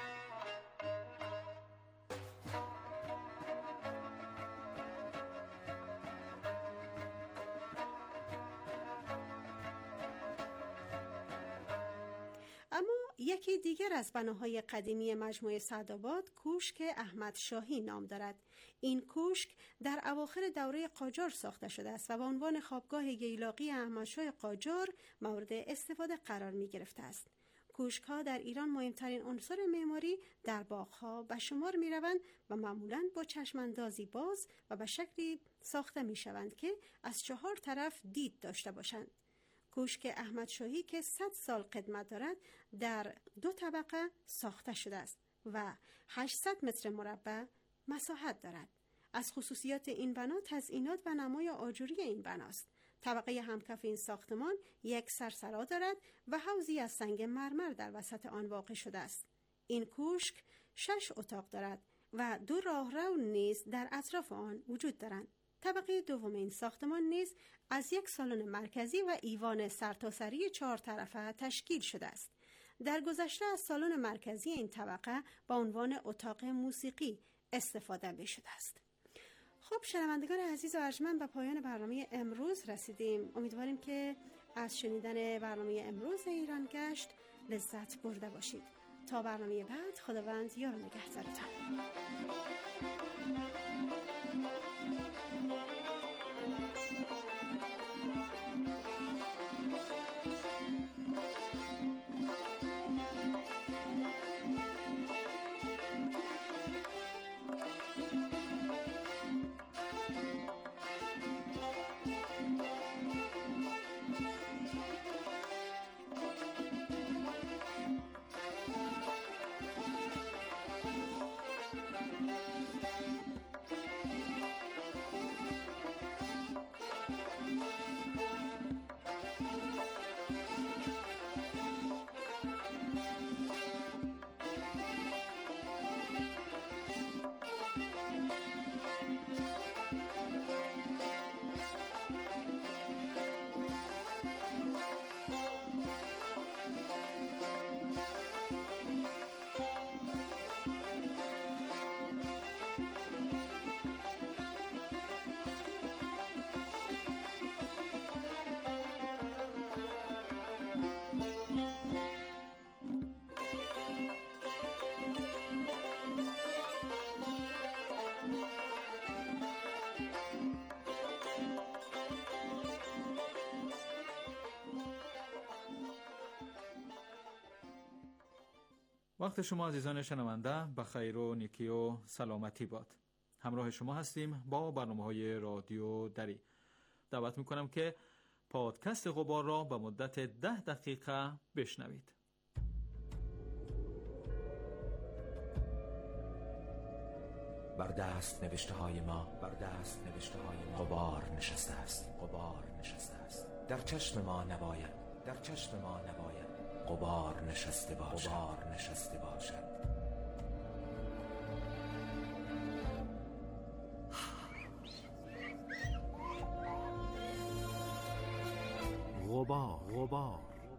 اما یکی دیگر از بناهای قدیمی مجموعه سعدآباد کوشک احمد شاهی نام دارد. این کوشک در اواخر دوره قاجار ساخته شده است و به عنوان خوابگاه ییلاقی احمدشاه قاجار مورد استفاده قرار می گرفته است. کوشک‌ها در ایران مهمترین عنصر معماری در باغ‌ها به شمار می‌روند و معمولاً با چشم‌اندازی باز و به شکلی ساخته می‌شوند که از 4 طرف دید داشته باشند. کوشک احمد شاهی که 100 سال قدمت دارد در 2 طبقه ساخته شده است و 800 متر مربع مساحت دارد. از خصوصیات این بنا تزئینات و نمای آجوری این بناست. طبقه همکف این ساختمان یک سرسرا دارد و حوضی از سنگ مرمر در وسط آن واقع شده است. این کوشک 6 اتاق دارد و 2 راهرو نیز در اطراف آن وجود دارند. طبقه دوم این ساختمان نیز از یک سالن مرکزی و ایوان سرتاسری 4 طرفه تشکیل شده است. در گذشته از سالن مرکزی این طبقه با عنوان اتاق موسیقی استفاده می شده است. خب شنوندگان عزیز و ارجمند، به پایان برنامه امروز رسیدیم. امیدواریم که از شنیدن برنامه امروز ایران گشت لذت برده باشید. تا برنامه بعد، خداوند یار و نگهدارتان. وقت شما عزیزان شنونده به خیر و نیکی و سلامتی باد. همراه شما هستیم با برنامه‌های رادیو دری. دعوت می‌کنم که پادکست غبار را به مدت 10 دقیقه بشنوید. بر دست نوشته های ما غبار نشسته است. در چشم ما نباید غبار نشسته باشد. غبار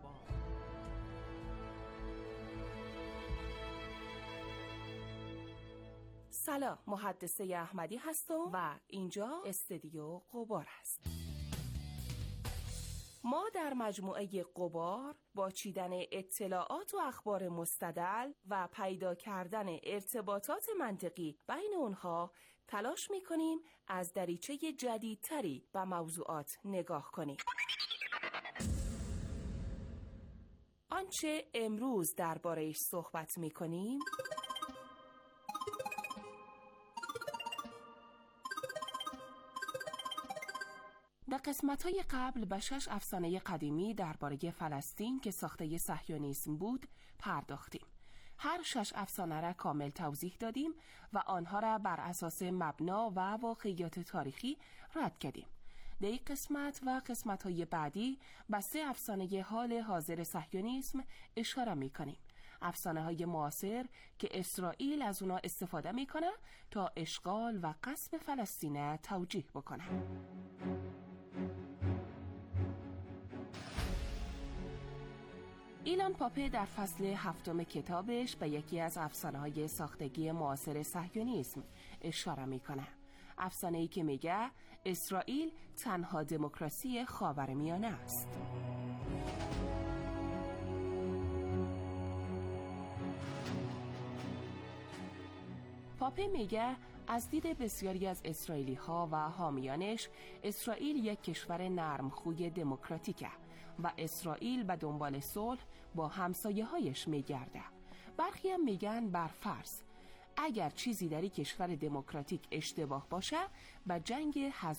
سلام، محدثه احمدی هستم و اینجا استودیو غبار است. ما در مجموعه غبار با چیدن اطلاعات و اخبار مستدل و پیدا کردن ارتباطات منطقی بین اونها تلاش می‌کنیم از دریچه جدیدتری به موضوعات نگاه کنیم. آنچه امروز درباره‌اش صحبت می‌کنیم در قسمت‌های قبل به 6 افسانه قدیمی درباره فلسطین که ساخته صهیونیسم بود پرداختیم. هر 6 افسانه را کامل توضیح دادیم و آنها را بر اساس مبنا و واقعیات تاریخی رد کردیم. در این قسمت و قسمت‌های بعدی به 3 افسانه حال حاضر صهیونیسم اشاره می‌کنیم. افسانه‌های معاصر که اسرائیل از اونا استفاده می‌کنه تا اشغال و غصب فلسطین توجیه بکنه. ایلان پاپه در فصل 7 کتابش به یکی از افسانه‌های ساختگی معاصر صهیونیسم اشاره می‌کنه. افسانه‌ای که میگه اسرائیل تنها دموکراسی خاورمیانه است. پاپه میگه از دید بسیاری از اسرائیلی ها و حامیانش اسرائیل یک کشور نرمخوی دموکراتیکه و اسرائیل به دنبال صلح با همسایه هایش میگرده. برخی هم میگن بر فرض اگر چیزی در این کشور دموکراتیک اشتباه باشه به جنگ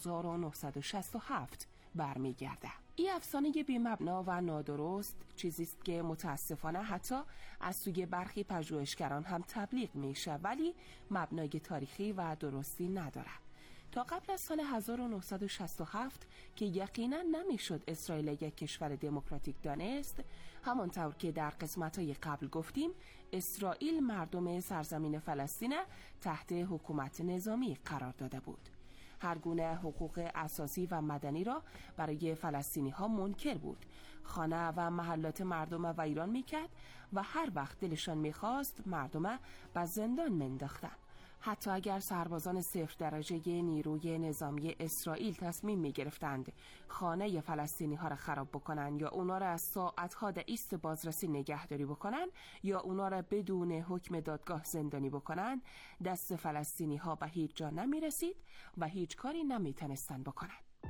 1967 برمیگرده. این افسانه بی مبنا و نادرست چیزیست که متاسفانه حتی از سوی برخی پژوهشگران هم تبلیغ میشه ولی مبنای تاریخی و درستی نداره. تا قبل از سال 1967 که یقینا نمیشد اسرائیل یک کشور دموکراتیک دانست، همانطور که در قسمت‌های قبل گفتیم اسرائیل مردم سرزمین فلسطین تحت حکومت نظامی قرار داده بود. هر گونه حقوق اساسی و مدنی را برای فلسطینی ها منکر بود. خانه و محلات مردم ویران میکرد و هر وقت دلشان میخواست مردم به زندان منداختن. حتی اگر سربازان 0 درجه نیروی نظامی اسرائیل تصمیم میگرفتند خانه فلسطینی ها را خراب بکنن یا اونا را از ساعتها در ایست بازرسی نگهداری بکنن یا اونا را بدون حکم دادگاه زندانی بکنن، دست فلسطینی ها به هیچ جا نمی رسید و هیچ کاری نمی تونستن بکنن.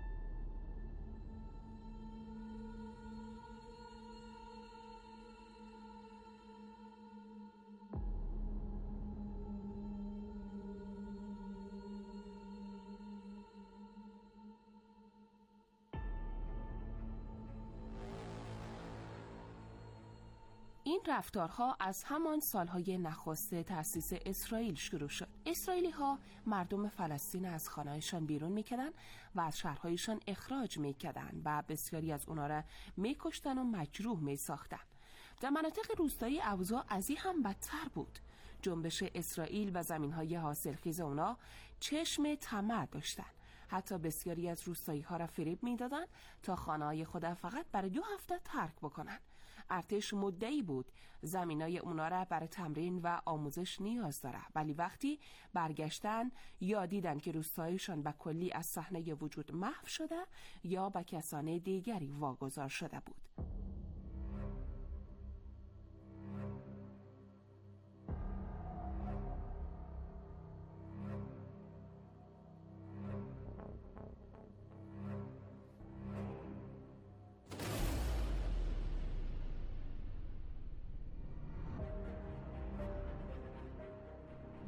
این رفتارها از همان سالهای نخست تأسیس اسرائیل شروع شد. اسرائیلی ها مردم فلسطین از خانه‌هایشان بیرون میکردن و از شهرهایشان اخراج میکردن و بسیاری از اونا را میکشتن و مجروح میساختن. در مناطق روستایی اوضاع از این هم بدتر بود. جنبش اسرائیل و زمینهای حاصلخیز اونا چشم طمع داشتن. حتی بسیاری از روستایی ها را فریب میدادن تا خانه‌های خود فقط برای 2 هفته ترک بکنن. ارتش مدعی بود زمینای اونا را برای تمرین و آموزش نیاز داره، ولی وقتی برگشتن یا دیدن که روستایشان به کلی از صحنه وجود محو شده یا به کسان دیگری واگذار شده بود.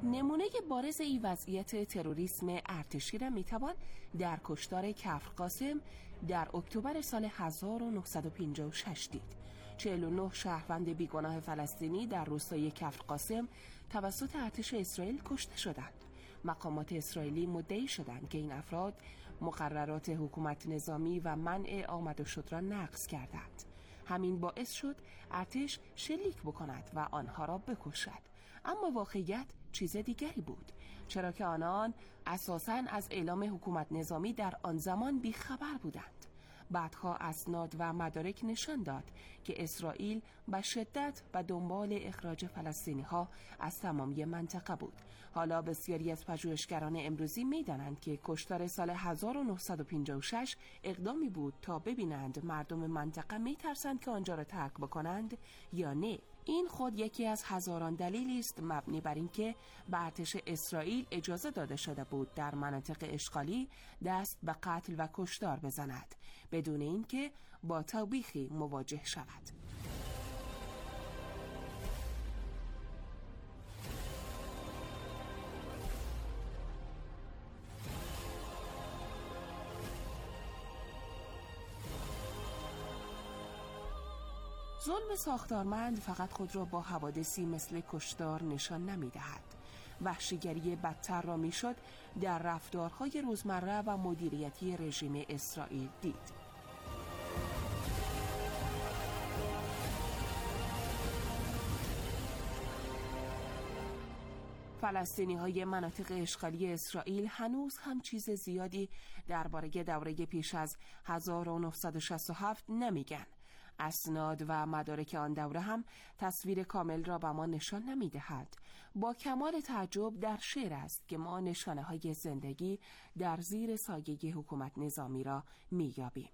نمونه بارز این وضعیت تروریسم ارتشی را میتوان در کشتار کفر قاسم در اکتبر سال 1956 دید. 49 شهروند بیگناه فلسطینی در روستای کفر قاسم توسط ارتش اسرائیل کشته شدند. مقامات اسرائیلی مدعی شدند که این افراد مقررات حکومت نظامی و منع آمد و شد را نقض کردند. همین باعث شد ارتش شلیک بکند و آنها را بکشد. اما واقعیت چیز دیگری بود، چرا که آنان اساساً از اعلام حکومت نظامی در آن زمان بیخبر بودند. بعدها اسناد و مدارک نشان داد که اسرائیل به شدت به دنبال اخراج فلسطینی‌ها از تمامی منطقه بود. حالا بسیاری از پژوهشگران امروزی می‌دانند که کشتار سال 1956 اقدامی بود تا ببینند مردم منطقه می‌ترسند که آنجا را ترک بکنند یا نه. این خود یکی از هزاران دلیلی است مبنی بر اینکه به ارتش اسرائیل اجازه داده شده بود در مناطق اشغالی دست به قتل و کشتار بزند بدون اینکه با توبیخی مواجه شود. ظلم ساختارمند فقط خود را با حوادثی مثل کشتار نشان نمی‌دهد. وحشیگری بدتر را میشد در رفتارهای روزمره و مدیریتی رژیم اسرائیل دید. فلسطینی‌های مناطق اشغالی اسرائیل هنوز هم چیز زیادی درباره دوره پیش از 1967 نمیگن. اسناد و مدارک آن دوره هم تصویر کامل را به ما نشان نمی‌دهد. با کمال تعجب در شعر است که ما نشانه‌های زندگی در زیر سایه حکومت نظامی را می‌یابیم.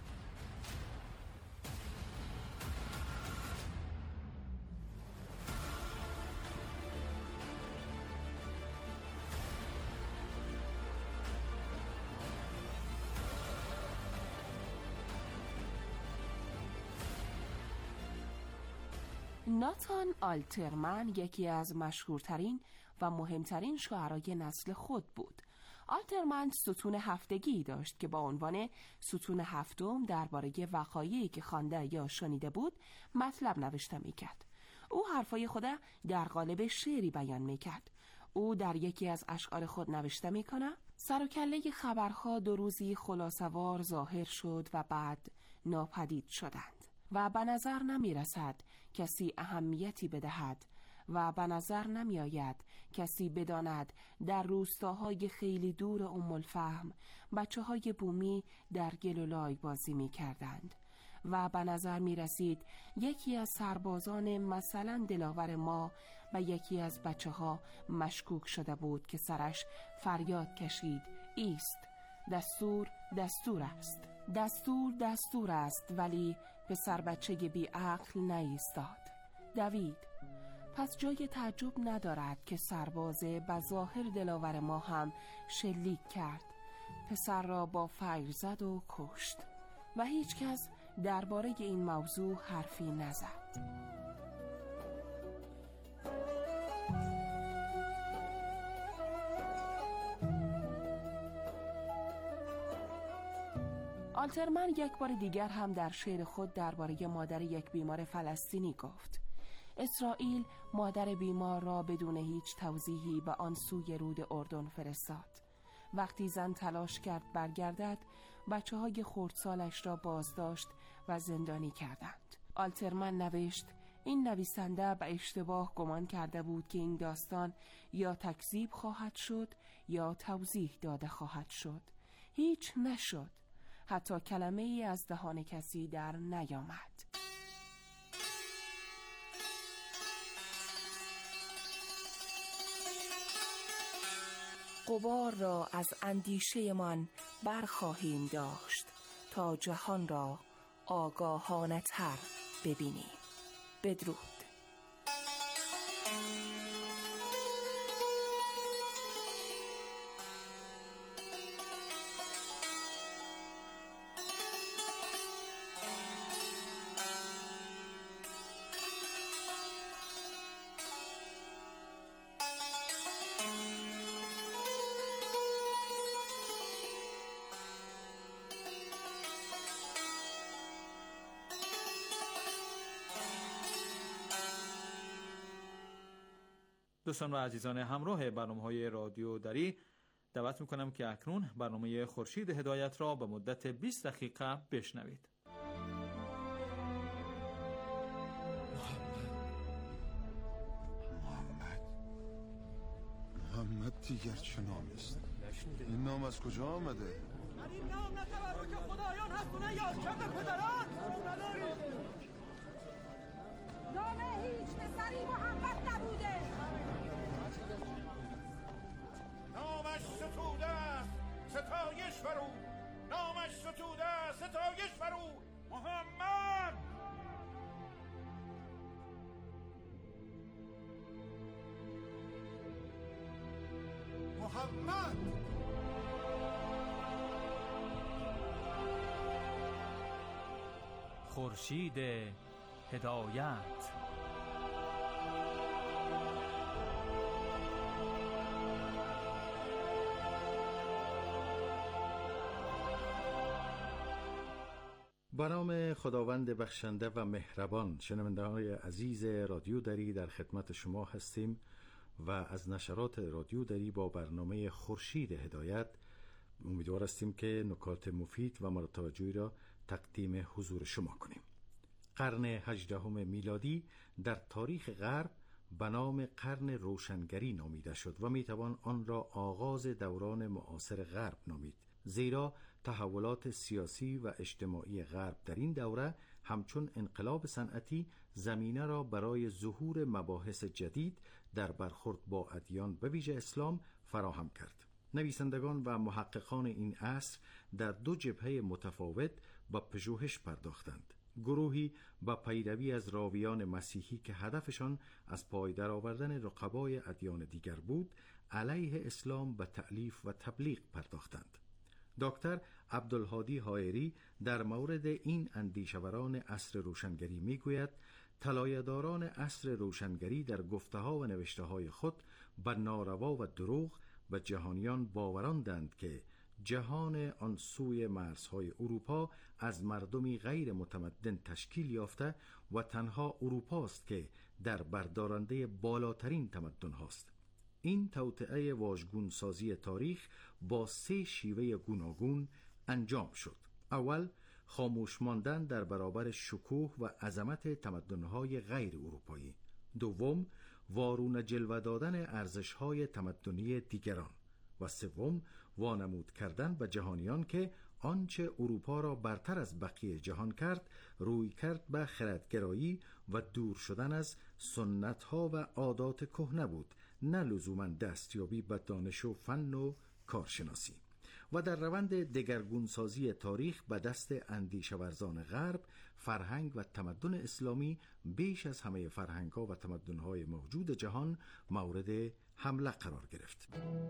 ناتان آلترمن یکی از مشهورترین و مهمترین شاعرای نسل خود بود. آلترمن ستون هفتگی داشت که با عنوان ستون هفتم درباره وقایعی که خوانده یا شنیده بود مطلب نوشته می‌کرد. او حرفای خود در قالب شعری بیان می‌کرد. او در یکی از اشعار خود نوشته می‌کند: سر و کله خبرها دو روزی خلاصه‌وار ظاهر شد و بعد ناپدید شدند و به نظر نمی رسد کسی اهمیتی بدهد و به نظر نمی آید کسی بداند در روستاهای خیلی دور الفهم بچه های بومی در گل و لای بازی می کردند و به نظر می رسید یکی از سربازان مثلا دلاور ما و یکی از بچه ها مشکوک شده بود که سرش فریاد کشید: ایست، دستور دستور است، دستور دستور است، ولی پسر بچه بی عقل نایستاد. دوید. پس جای تعجب ندارد که سرباز بظاهر دلاور ما هم شلیک کرد، پسر را با فیر زد و کشت و هیچ کس درباره این موضوع حرفی نزد. آلترمن یک بار دیگر هم در شعر خود درباره مادر یک بیمار فلسطینی گفت: اسرائیل مادر بیمار را بدون هیچ توضیحی به آن سوی رود اردن فرستاد. وقتی زن تلاش کرد برگردد، بچه‌های خردسالش را بازداشت و زندانی کردند. آلترمن نوشت: این نویسنده به اشتباه گمان کرده بود که این داستان یا تکذیب خواهد شد یا توضیح داده خواهد شد. هیچ نشد. حتی کلمه ای از دهان کسی در نیامد. غبار را از اندیشه من برخواهیم داشت تا جهان را آگاهانه تر ببینیم. بدرود. دوستان و عزیزان همراه برنامه‌های رادیو دری، دعوت می‌کنم که اکنون برنامه خورشید هدایت را به مدت 20 دقیقه بشنوید. محمد دیگر چه نامی است؟ این نام از کجا آمده؟ این نام نه تبرک خدایان هست و نه یادکرد پدران. نام هیچ پسری محمد نبوده. نامش ستوده است ستایش برو، نامش ستوده است ستایش برو محمد. محمد خورشید هدایت. به نام خداوند بخشنده و مهربان. شنونده‌های عزیز رادیو دری، در خدمت شما هستیم و از نشرات رادیو دری با برنامه خورشید هدایت امیدوار هستیم که نکات مفید و مورد توجهی را تقدیم حضور شما کنیم. قرن 18 میلادی در تاریخ غرب به نام قرن روشنگری نامیده شد و میتوان آن را آغاز دوران معاصر غرب نامید، زیرا تحولات سیاسی و اجتماعی غرب در این دوره همچون انقلاب صنعتی زمینه را برای ظهور مباحث جدید در برخورد با ادیان به ویژه اسلام فراهم کرد. نویسندگان و محققان این عصر در دو جبهه متفاوت به پژوهش پرداختند. گروهی با پیروی از راویان مسیحی که هدفشان از پای درآوردن رقبای ادیان دیگر بود، علیه اسلام به تألیف و تبلیغ پرداختند. دکتر عبدالهادی حائری در مورد این اندیشوران عصر روشنگری میگوید طلایه‌داران عصر روشنگری در گفته‌ها و نوشته‌های خود به ناروا و دروغ و جهانیان باوراندند که جهان آن سوی مرزهای اروپا از مردمی غیر متمدن تشکیل یافته و تنها اروپاست که در بردارنده بالاترین تمدن هاست. این توطئه واژگون سازی تاریخ با 3 شیوه گوناگون انجام شد. اول، خاموش ماندن در برابر شکوه و عظمت تمدن‌های غیر اروپایی. دوم، وارونه جلوه دادن ارزش‌های تمدنی دیگران. و سوم، وانمود کردن به جهانیان که آنچه اروپا را برتر از بقیه جهان کرد، روی کرد به خردگرایی و دور شدن از سنت‌ها و عادات کهنه بود، نه لزوماً دستیابی به دانش و فن و کارشناسی. و در روند دگرگونسازی تاریخ به دست اندیشه‌ورزان غرب، فرهنگ و تمدن اسلامی بیش از همه فرهنگ‌ها و تمدن‌های موجود جهان مورد حمله قرار گرفت.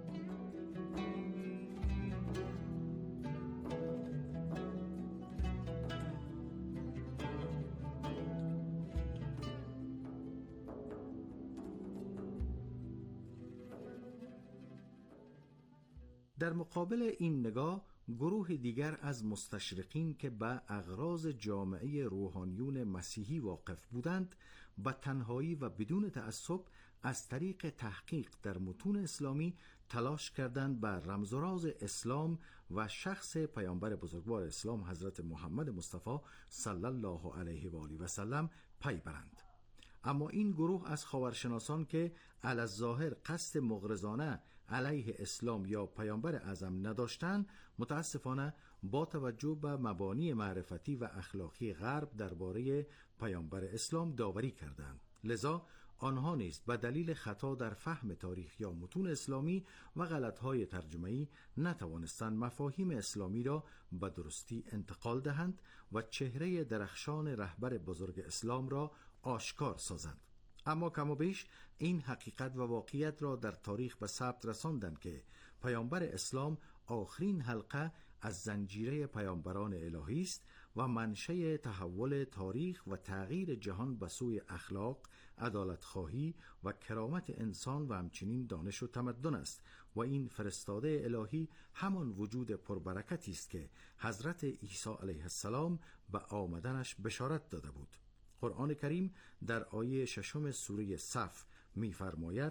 در مقابل این نگاه، گروه دیگر از مستشرقین که به اغراض جامعه روحانیون مسیحی واقف بودند، با تنهایی و بدون تعصب از طریق تحقیق در متون اسلامی تلاش کردند بر رمز و راز اسلام و شخص پیامبر بزرگوار اسلام حضرت محمد مصطفی صلی الله علیه و آله و سلم پی برند. اما این گروه از خاورشناسان که علی الظاهر قصد مغرضانه علیه اسلام یا پیامبر اعظم نداشتند، متاسفانه با توجه به مبانی معرفتی و اخلاقی غرب درباره پیامبر اسلام داوری کردند. لذا آنها نیز به دلیل خطا در فهم تاریخ یا متون اسلامی و غلط‌های ترجمه‌ای نتوانستند مفاهیم اسلامی را به درستی انتقال دهند و چهره درخشان رهبر بزرگ اسلام را آشکار سازند. اما کم و بیش این حقیقت و واقعیت را در تاریخ به ثبت رساندند که پیامبر اسلام آخرین حلقه از زنجیره پیامبران الهی است و منشأ تحول تاریخ و تغییر جهان به سوی اخلاق، عدالت‌خواهی و کرامت انسان و همچنین دانش و تمدن است و این فرستاده الهی همان وجود پربرکتی است که حضرت عیسی علیه السلام به آمدنش بشارت داده بود. قرآن کریم در آیه 6 سوره صف می‌فرماید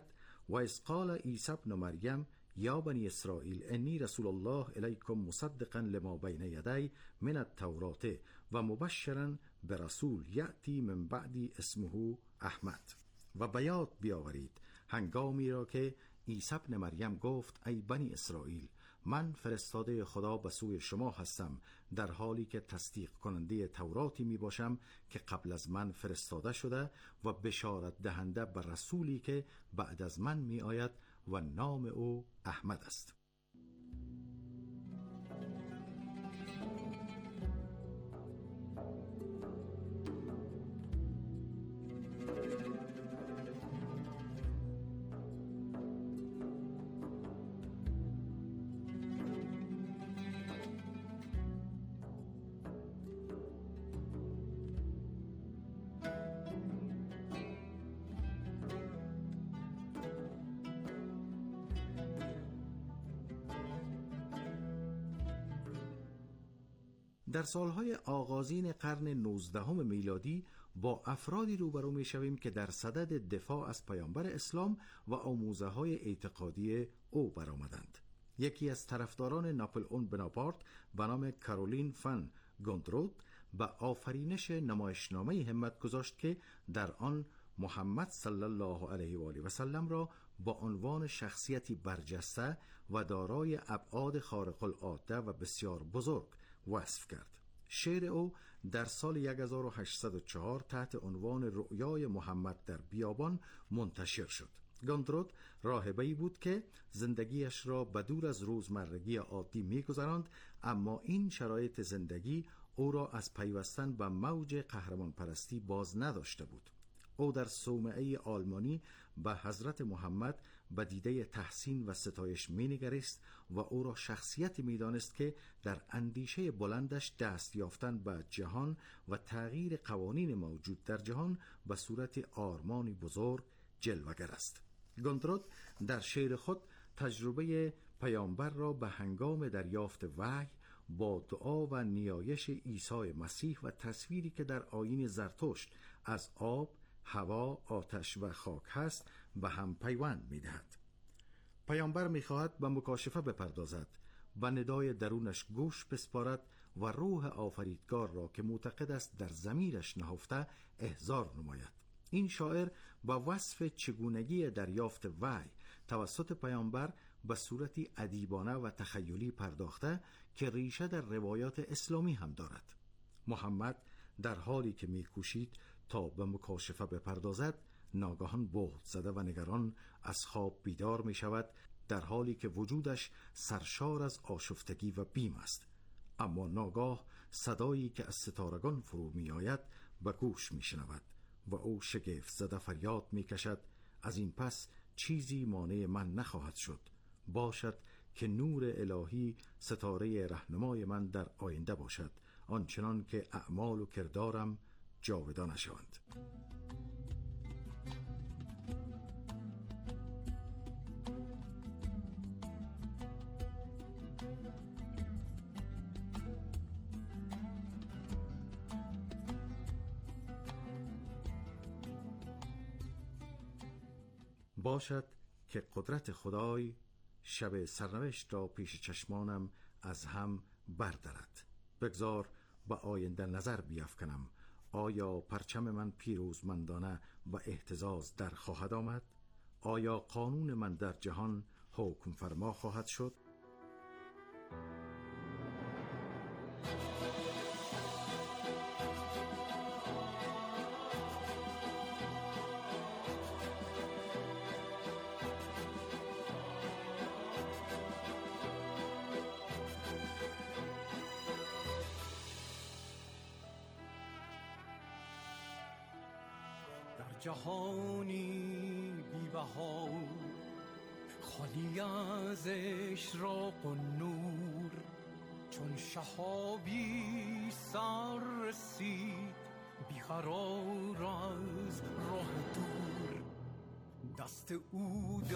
و اذ قال عیسی ابن مریم یا بنی اسرائیل انی رسول الله الیکم مصدقا لما بین یدی من التوراة و مبشرا برسول یأتی من بعدی اسمه احمد. و بیاد بیاورید هنگامی را که عیسی ابن مریم گفت ای بنی اسرائیل، من فرستاده خدا به سوی شما هستم، در حالی که تصدیق کننده توراتی می باشم که قبل از من فرستاده شده و بشارت دهنده بر رسولی که بعد از من می آید و نام او احمد است. در سالهای آغازین قرن 19 میلادی با افرادی روبرو می شویم که در صدد دفاع از پیامبر اسلام و آموزه‌های اعتقادی او برآمدند. یکی از طرفداران ناپلئون بناپارت به نام کارولین فن گوندرود به آفرینش نمایشنامه همت گذاشت که در آن محمد صلی الله علیه و آله و سلم را با عنوان شخصیتی برجسته و دارای ابعاد خارق العاده و بسیار بزرگ وصف کرد. شعر او در سال 1804 تحت عنوان رؤیای محمد در بیابان منتشر شد. گوندرود راهبه‌ای بود که زندگیش را بدور از روزمرگی عادی می‌گذراند، اما این شرایط زندگی او را از پیوستن به موج قهرمان پرستی باز نداشته بود. او در صومعه آلمانی به حضرت محمد به دیده تحسین و ستایش می‌نگریست و او را شخصیتی می‌دانست که در اندیشه بلندش دست یافتن به جهان و تغییر قوانین موجود در جهان به صورت آرمانی بزرگ جلوگر است. گوندرود در شعر خود تجربه پیامبر را به هنگام دریافت وحی با دعا و نیایش عیسی مسیح و تصویری که در آیین زرتشت از آب، هوا، آتش و خاک هست به هم پیوند می‌دهد. پیامبر می‌خواهد به مکاشفه بپردازد و ندای درونش گوش بسپارد و روح آفریدگار را که معتقد است در ضمیرش نهفته احضار نماید. این شاعر با وصف چگونگی دریافت وحی توسط پیامبر به صورتی ادیبانه و تخیلی پرداخته که ریشه در روایات اسلامی هم دارد. محمد در حالی که می‌کوشید تا به مکاشفه بپردازد، ناگهان بهت زده و نگران از خواب بیدار می شود، در حالی که وجودش سرشار از آشفتگی و بیم است. اما ناگاه صدایی که از ستارگان فرو می آید به گوش می شنود و او شگفت زده فریاد می کشد از این پس چیزی مانع من نخواهد شد، باشد که نور الهی ستاره رهنمای من در آینده باشد، آنچنان که اعمال و کردارم جاودانه شوند. باشد که قدرت خدای شب سرنوشت را پیش چشمانم از هم بردارد. بگذار به آینده نظر بیفکنم، آیا پرچم من پیروزمندانه و اهتزاز در خواهد آمد؟ آیا قانون من در جهان حکم فرما خواهد شد؟ جهانی بی‌بها خالی از اشراق و نور، چون شهابی سر رسید بیقرار از راه دور، دست او